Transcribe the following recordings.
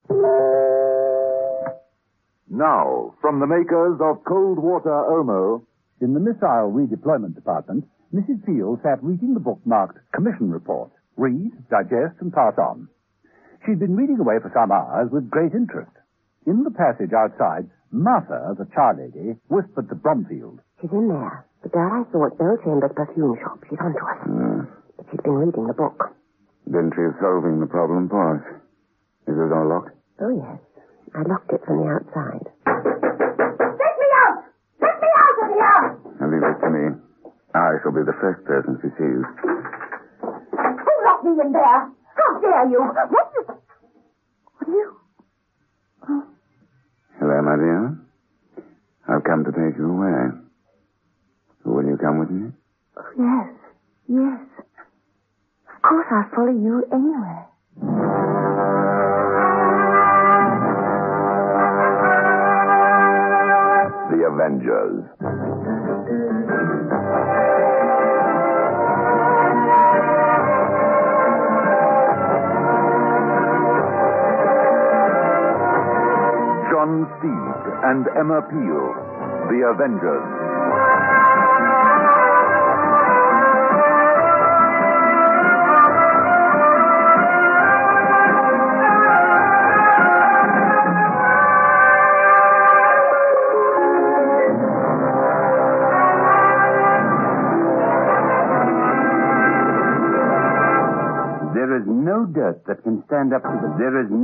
Now, from the makers of Cold Water Omo... In the Missile Redeployment Department, Mrs. Peel sat reading the book marked Commission Report. Read, digest, and pass on. She'd been reading away for some hours with great interest. In the passage outside, Martha, the charlady, whispered to Bromfield. She's in there. The girl I saw at Bill Chambers' perfume shop. She's on to us. But she's been reading the book. Then she's solving the problem for us. Is it all locked? Oh, yes. I locked it from the outside. Let me out! Let me out of here! Now leave it to me. I shall be the first person she sees. Who locked me in there? How dare you? What are you? Oh. Hello, my dear. I've come to take you away. Will you come with me? Oh, yes. Yes. Of course I'll follow you anywhere. The Avengers. John Steed and Emma Peel, The Avengers. There is no dirt that can stand up to the... There is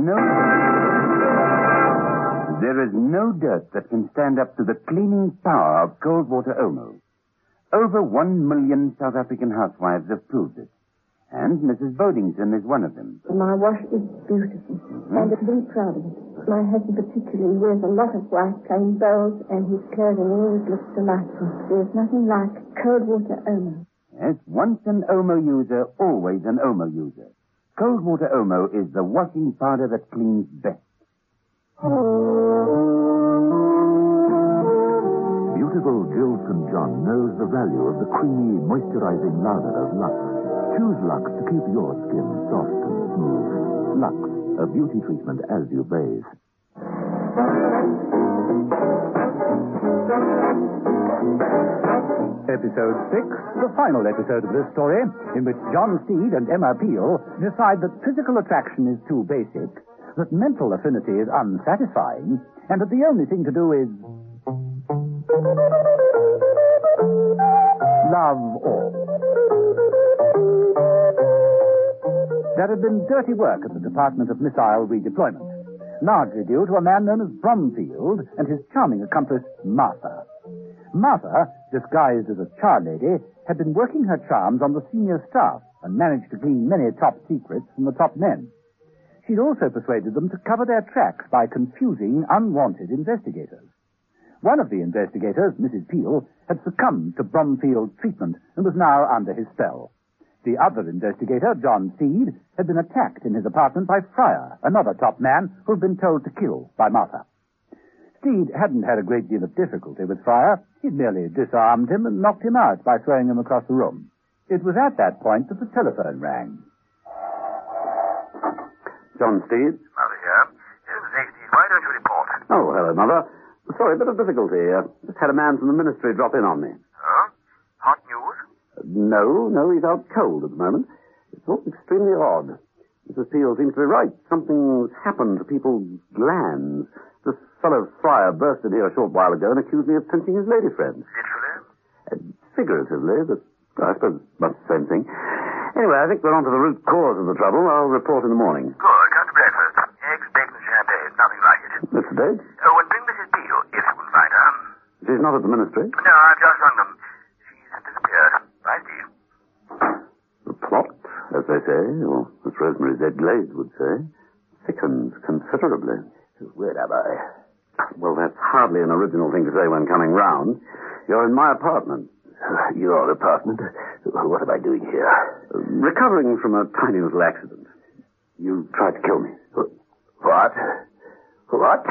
no dirt that can stand up to the cleaning power of Cold Water Omo. Over 1 million South African housewives have proved it. And Mrs. Bodington is one of them. My wash is beautiful. I'm very proud of it. My husband particularly wears a lot of white plain bows, and his clothing always looks delightful. There's nothing like Cold Water Omo. Yes, once an Omo user, always an Omo user. Cold Water Omo is the washing powder that cleans best. Beautiful Jill St. John knows the value of the creamy, moisturizing lather of Lux. Choose Lux to keep your skin soft and smooth. Lux, a beauty treatment as you bathe. Episode 6, the final episode of this story, in which John Steed and Emma Peel decide that physical attraction is too basic, that mental affinity is unsatisfying, and that the only thing to do is... love all. There had been dirty work at the Department of Missile Redeployment, largely due to a man known as Bromfield and his charming accomplice, Martha. Martha, disguised as a charlady, had been working her charms on the senior staff and managed to glean many top secrets from the top men. She'd also persuaded them to cover their tracks by confusing unwanted investigators. One of the investigators, Mrs. Peel, had succumbed to Bromfield's treatment and was now under his spell. The other investigator, John Steed, had been attacked in his apartment by Fryer, another top man who had been told to kill by Martha. Steed hadn't had a great deal of difficulty with Fryer. He'd merely disarmed him and knocked him out by throwing him across the room. It was at that point that the telephone rang. John Steed? Mother here. Mrs. Steed, why don't you report? Oh, hello, Mother. Sorry, a bit of difficulty. Just had a man from the ministry drop in on me. Oh? Hot news? No, he's out cold at the moment. It's all extremely odd. Mrs. Peel seems to be right. Something's happened to people's glands. This fellow Fryer burst in here a short while ago and accused me of pinching his lady friend. Literally? Figuratively, but I suppose much the same thing. Anyway, I think we're on to the root cause of the trouble. I'll report in the morning. Good. Come to breakfast. Eggs, bacon, champagne. Nothing like it. Mr. Dade? Oh, and bring Mrs. Peel, if you can find her. She's not at the ministry? No, I've just rung them. She's disappeared. Bye, Steve. The plot, as they say, or as Rosemary Z. Glade would say, thickens considerably. Where am I? Well, that's hardly an original thing to say when coming round. You're in my apartment. Your apartment? What am I doing here? Recovering from a tiny little accident. You tried to kill me. What? What?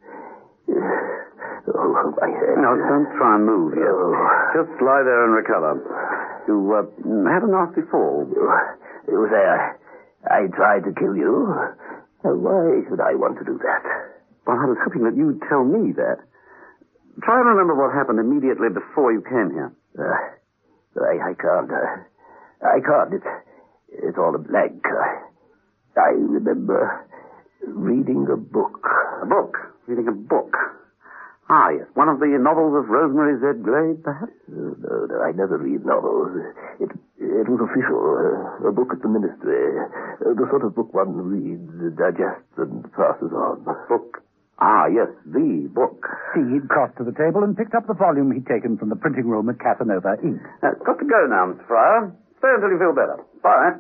Oh, my head. No, don't try and move yet. Just lie there and recover. You had a nasty fall. There. I tried to kill you. Why should I want to do that? Well, I was hoping that you'd tell me that. Try and remember what happened immediately before you came here. I can't. I can't. It's all a blank. I remember reading a book. A book? Reading a book? Ah, yes. One of the novels of Rosemary Z. Glade, perhaps? No, I never read novels. It was official. A book at the ministry. The sort of book one reads, digests, and passes on. Book? Ah, yes, the book. Steed crossed to the table and picked up the volume he'd taken from the printing room at Casanova Ink. Got to go now, Mr. Fryer. Stay until you feel better. Bye.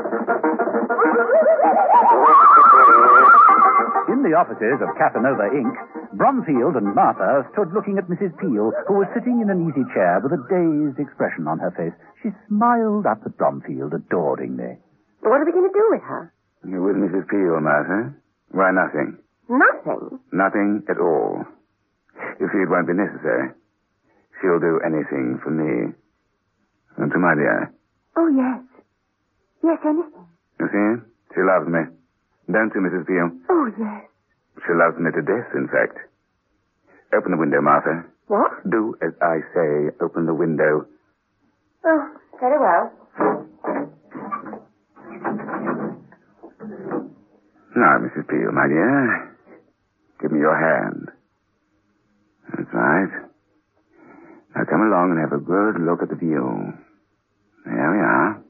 In the offices of Casanova Ink, Bromfield and Martha stood looking at Mrs. Peel, who was sitting in an easy chair with a dazed expression on her face. She smiled up at Bromfield adoringly. What are we going to do with her? You're with Mrs. Peel, Martha. Why, nothing. Nothing? Nothing at all. You see, it won't be necessary. She'll do anything for me. And to my dear. Oh, yes. Yes, anything. You see? She loves me. Don't you, Mrs. Peel? Oh, yes. She loves me to death, in fact. Open the window, Martha. What? Do as I say. Open the window. Oh, very well. Now, Mrs. Peel, my dear, give me your hand. That's right. Now come along and have a good look at the view. There we are.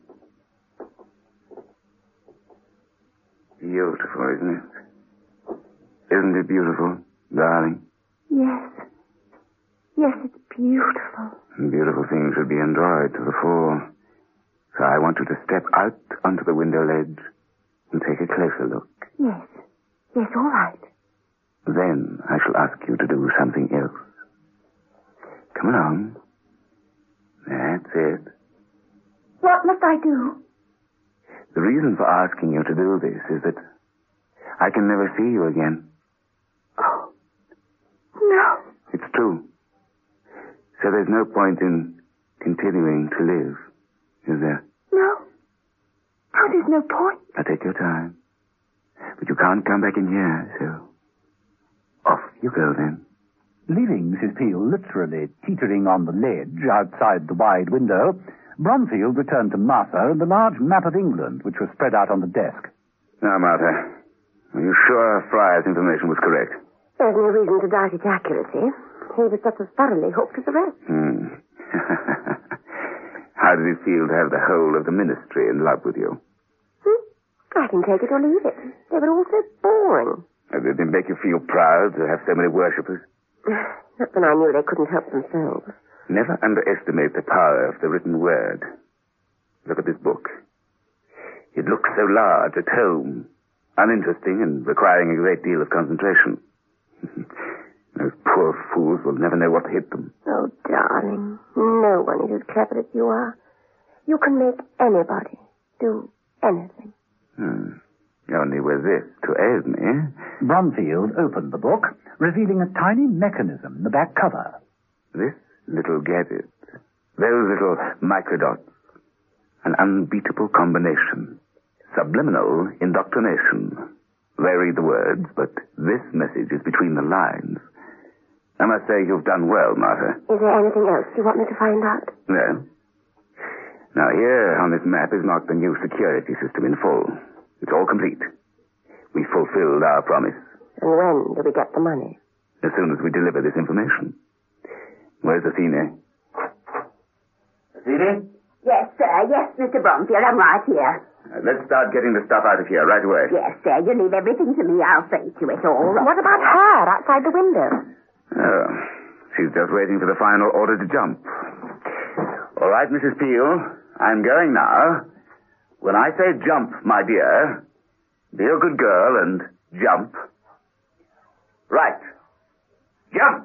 Beautiful, isn't it? Isn't it beautiful, darling? Yes. Yes, it's beautiful. And beautiful things should be enjoyed to the full. So I want you to step out onto the window ledge and take a closer look. Yes. Yes, all right. Then I shall ask you to do something else. Come along. That's it. What must I do? The reason for asking you to do this is that I can never see you again. Oh. No. It's true. So there's no point in continuing to live, is there? No. Oh, there's no point. Now take your time. But you can't come back in here, so off you go then. Leaving Mrs. Peel literally teetering on the ledge outside the wide window, Bromfield returned to Martha and the large map of England, which was spread out on the desk. Now, Martha, are you sure Fryer's information was correct? There's no reason to doubt its accuracy. He was just as thoroughly hooked as the rest. How did it feel to have the whole of the ministry in love with you? I can take it or leave it. They were all so boring. Did it make you feel proud to have so many worshippers? Not when I knew they couldn't help themselves. Never underestimate the power of the written word. Look at this book. It looks so large at home, uninteresting and requiring a great deal of concentration. Those poor fools will never know what hit them. Oh, darling, no one is as clever as you are. You can make anybody do anything. Only with this to aid me. Bromfield opened the book, revealing a tiny mechanism in the back cover. This little gadget, those little microdots, an unbeatable combination, subliminal indoctrination. They read the words, but this message is between the lines. I must say you've done well, Martha. Is there anything else you want me to find out? No. Now, here on this map is marked the new security system in full. It's all complete. We fulfilled our promise. And when do we get the money? As soon as we deliver this information. Where's Athene? Athene? Yes, sir. Yes, Mr. Bromfield. I'm right here. Let's start getting the stuff out of here right away. Yes, sir. You leave everything to me. I'll see to it all. What about her outside the window? Oh, she's just waiting for the final order to jump. All right, Mrs. Peel, I'm going now. When I say jump, my dear, be a good girl and jump. Right. Jump!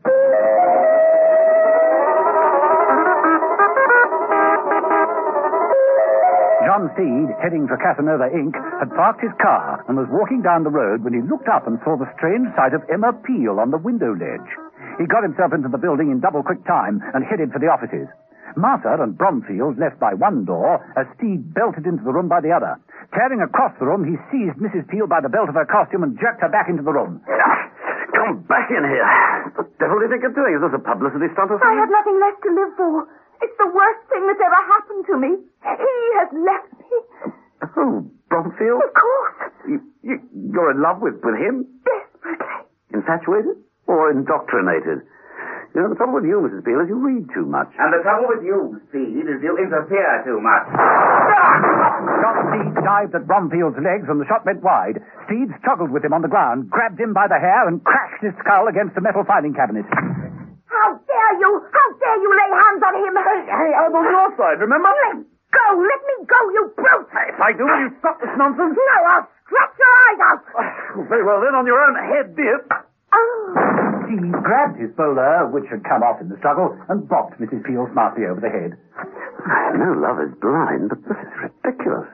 John Steed, heading for Casanova Ink., had parked his car and was walking down the road when he looked up and saw the strange sight of Emma Peel on the window ledge. He got himself into the building in double-quick time and headed for the offices. Martha and Bromfield left by one door as Steed belted into the room by the other. Tearing across the room, he seized Mrs. Peel by the belt of her costume and jerked her back into the room. Come back in here. What the devil do you think you're doing? Is this a publicity stunt or something? I have nothing left to live for. It's the worst thing that's ever happened to me. He has left me. Oh, Bromfield? Of course. You're in love with him? Desperately. Infatuated? Or indoctrinated? You know, the trouble with you, Mrs. Peel, is you read too much. And the trouble with you, Steed, is you interfere too much. John Steed dived at Bromfield's legs and the shot went wide. Steed struggled with him on the ground, grabbed him by the hair and crashed his skull against a metal filing cabinet. How dare you? How dare you lay hands on him? Hey, I'm on your side, remember? Let go! Let me go, you brute! If I do, will you stop this nonsense? No, I'll scratch your eyes out! Very well, then, on your own head, dear. Steed grabbed his bowler, which had come off in the struggle, and bopped Mrs. Peel smartly over the head. I know love is blind, but this is ridiculous.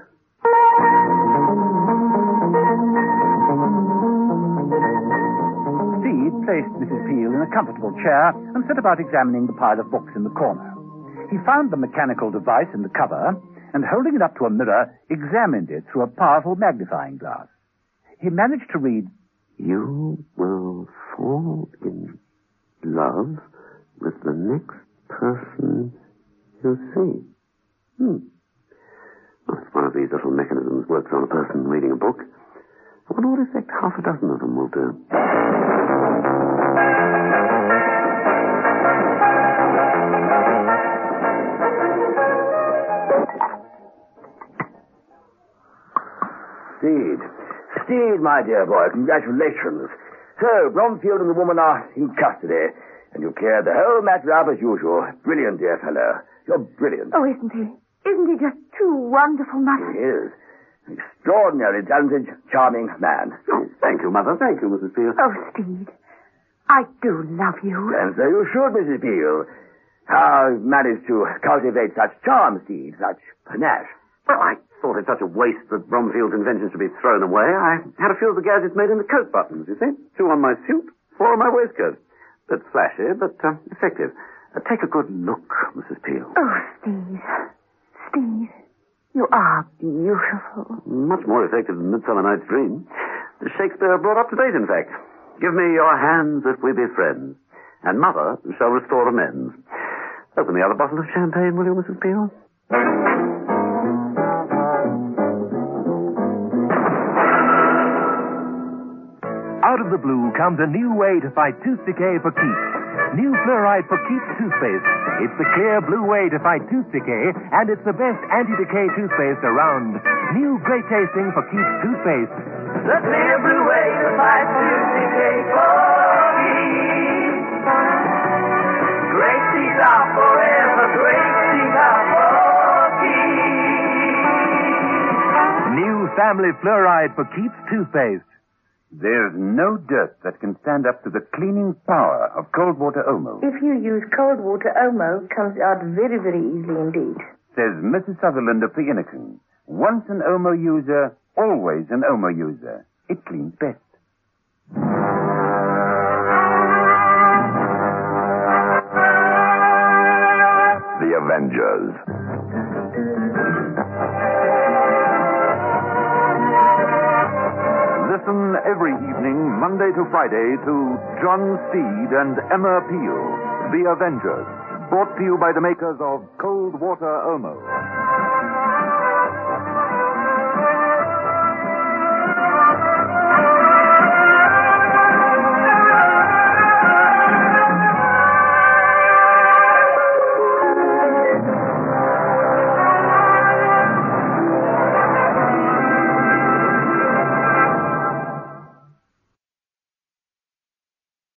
Steed placed Mrs. Peel in a comfortable chair and set about examining the pile of books in the corner. He found the mechanical device in the cover and, holding it up to a mirror, examined it through a powerful magnifying glass. He managed to read, You will fall in love with the next person you see. Well, if one of these little mechanisms works on a person reading a book, I wonder what effect half a dozen of them will do. Steed, my dear boy, congratulations. So, Bromfield and the woman are in custody, and you cleared the whole matter up as usual. Brilliant, dear fellow. You're brilliant. Oh, isn't he? Isn't he just too wonderful, Mother? He is. An extraordinarily talented, charming man. Oh, thank you, Mother. Thank you, Mrs. Peel. Oh, Steed, I do love you. And so you should, Mrs. Peel. How you've managed to cultivate such charm, Steed, such panache. Well, I thought it such a waste that Bromfield's inventions should be thrown away. I had a few of the gadgets made into coat buttons, you see. 2 on my suit, 4 on my waistcoat. Bit flashy, but effective. Take a good look, Mrs. Peel. Oh, Steve. Steve, you are beautiful. Much more effective than Midsummer Night's Dream. Shakespeare brought up to date, in fact. Give me your hands if we be friends, and Mother shall restore amends. Open the other bottle of champagne, will you, Mrs. Peel? Out of the blue comes a new way to fight tooth decay for keeps. New Fluoride for Keeps toothpaste. It's the clear blue way to fight tooth decay, and it's the best anti-decay toothpaste around. New great tasting for Keeps toothpaste. The clear blue way to fight tooth decay for keeps. Great teeth are forever, great teeth are for keeps. New Family Fluoride for Keeps toothpaste. There's no dirt that can stand up to the cleaning power of cold water Omo. If you use cold water, Omo comes out very, very easily indeed. Says Mrs. Sutherland of Fiannacan. Once an Omo user, always an Omo user. It cleans best. The Avengers. Listen every evening, Monday to Friday, to John Steed and Emma Peel, The Avengers, brought to you by the makers of Cold Water Omo.